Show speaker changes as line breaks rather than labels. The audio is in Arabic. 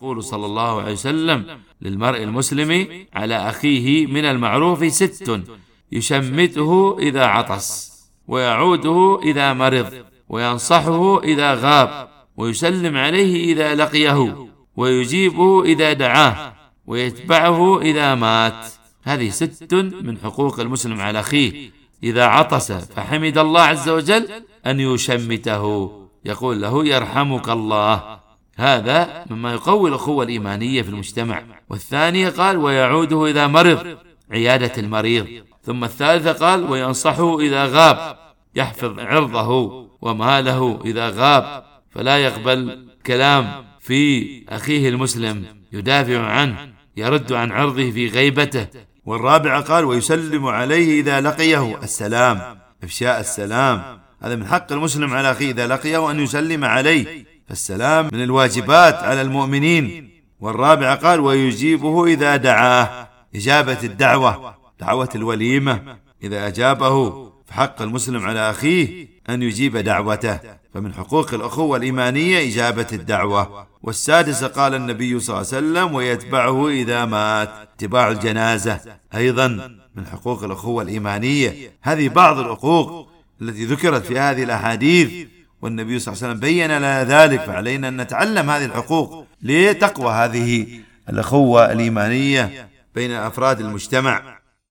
يقول صلى الله عليه وسلم: للمرء المسلم على أخيه من المعروف 6: يشمته إذا عطس، ويعوده إذا مرض، وينصحه إذا غاب، ويسلم عليه إذا لقيه، ويجيبه إذا دعاه، ويتبعه إذا مات. هذه 6 من حقوق المسلم على أخيه. إذا عطس فحمد الله عز وجل أن يشمته، يقول له: يرحمك الله. هذا مما يقوي الأخوة الإيمانية في المجتمع. والثانية قال: ويعوده إذا مرض، عيادة المريض. ثم الثالثة قال: وينصحه إذا غاب، يحفظ عرضه وماله إذا غاب، فلا يقبل كلام في أخيه المسلم، يدافع عنه، يرد عن عرضه في غيبته. والرابعة قال: ويسلم عليه إذا لقيه، السلام، إفشاء السلام، هذا من حق المسلم على أخيه إذا لقيه أن يسلم عليه، فالسلام من الواجبات على المؤمنين. والرابعة قال: ويجيبه إذا دعاه، إجابة الدعوة، دعوة الوليمة، إذا أجابه فحق المسلم على أخيه أن يجيب دعوته، فمن حقوق الأخوة الإيمانية إجابة الدعوة. والسادسة قال النبي صلى الله عليه وسلم: ويتبعه إذا مات، اتباع الجنازة، أيضا من حقوق الأخوة الإيمانية. هذه بعض الحقوق التي ذكرت في هذه الأحاديث، والنبي صلى الله عليه وسلم بين لنا ذلك، فعلينا أن نتعلم هذه الحقوق لتقوى هذه الأخوة الإيمانية بين أفراد المجتمع.